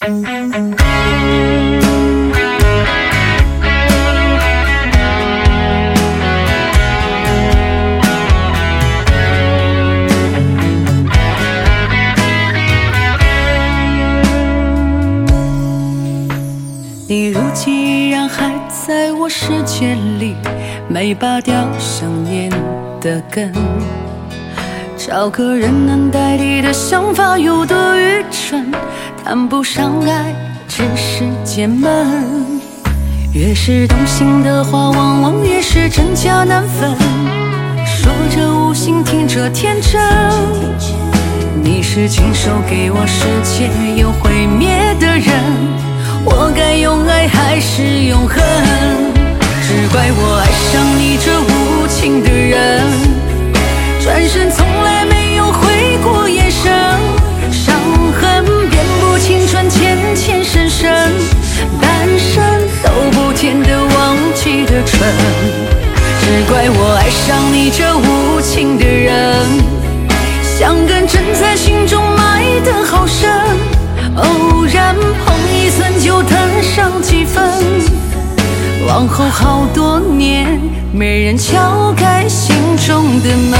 你如今依然还在我世界里，没拔掉想念的根。找个人能代替的想法有多愚蠢，谈不上爱，只是解闷。越是动心的话，往往越是真假难分。说着无心，听着天真。你是亲手给我世界又毁灭的人。我该用爱还是用恨？只怪我爱上你这无情的人，转身从来没有回过眼神，伤痕遍布青春，浅浅深深，半生都不见得忘记的蠢。只怪我爱上你这无情的人，像根针在心中埋得好深，偶然碰一寸就疼上几分，往后好多年没人敲开心中的门。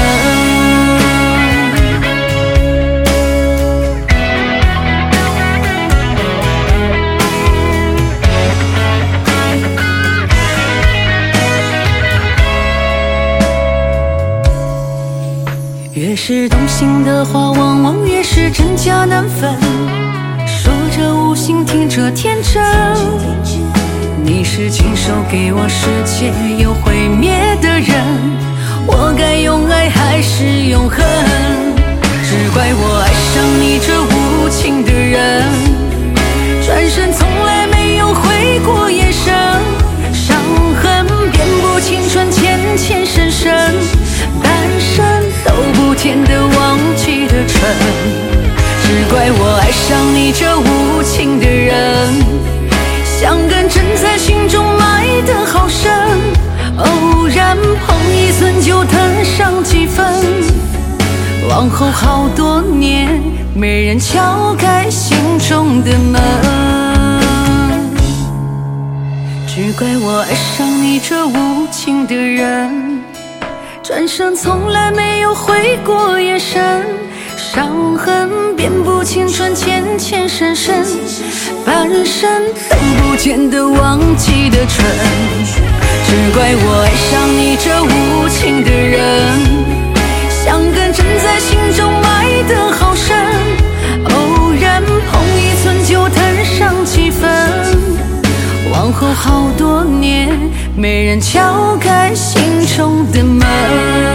越是动心的话，往往越是真假难分。说着无心，听着天真。你是亲手给我世界又毁灭的人，我该用爱还是用恨？只怪我爱上你这无情的人，转身从来没有回过眼神，伤痕遍布青春，浅浅深深，半生都不见得忘记的蠢。只怪我爱上你这无情的人，像根针在心中埋得好深，偶然碰一寸就疼上几分，往后好多年没人敲开心中的门。只怪我爱上你这无情的人，转身从来没有回过眼神，伤痕遍布青春，浅浅深深，半生都不见得忘记的蠢。只怪我爱上你这无情的人，像根针在心中埋得好深，偶然碰一寸就疼上几分，往后好多年没人敲开心中的门。